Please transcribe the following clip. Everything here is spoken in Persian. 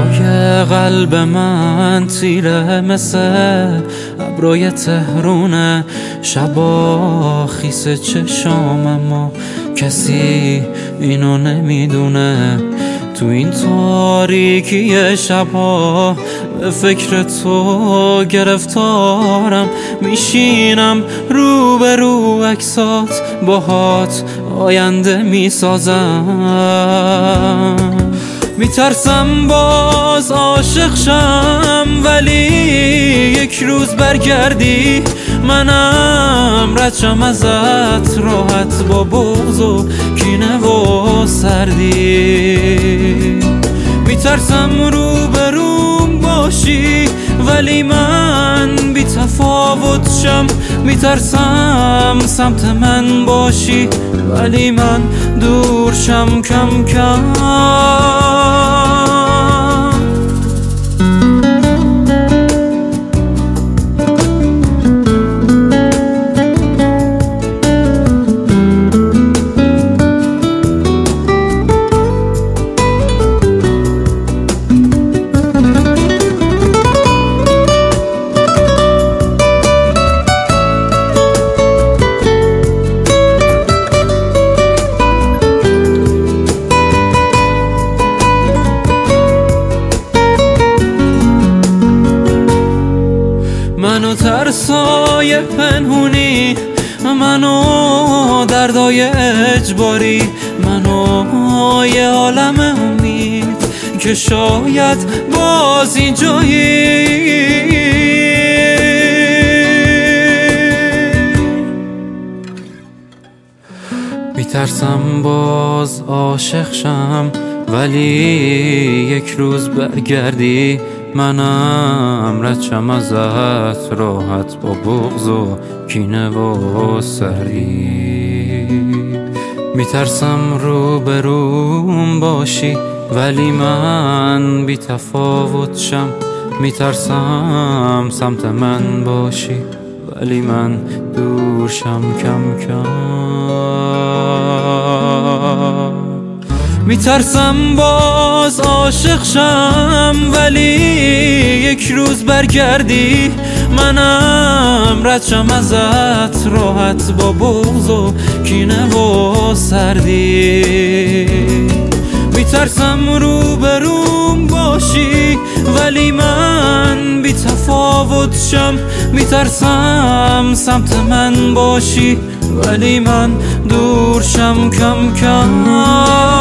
جای قلب من تیره مثل ابروی تهرونه، شبا خیس چشام اما کسی اینو نمیدونه. تو این تاریکی شبها به فکر تو گرفتارم، میشینم رو به رو عکسات باهات آینده میسازم. میترسم باز عاشق شم ولی یک روز برگردی، منم ردشم ازت راحت با بغض و کینه و سردی. میترسم رو به روم باشی ولی من بی تفاوت شم، میترسم سمت من باشی ولی من دور شم کم کم. منو ترسای پنهونی، منو دردای اجباری، منو یه عالم امید که شاید باز اینجایی. میترسم باز عاشق شم ولی یک روز برگردی، منم ردشم ازت راحت با بغض و کینه و سردی. میترسم رو به روم باشی ولی من بی تفاوت شم، میترسم سمت من باشی ولی من دور شم کم کم. میترسم باز عاشق شم ولی یک روز برگردی، منم ردشم ازت راحت با بغض و کینه و سردی. میترسم رو به روم باشی ولی من بی تفاوت شم، میترسم سمت من باشی ولی من دور شم کم کم.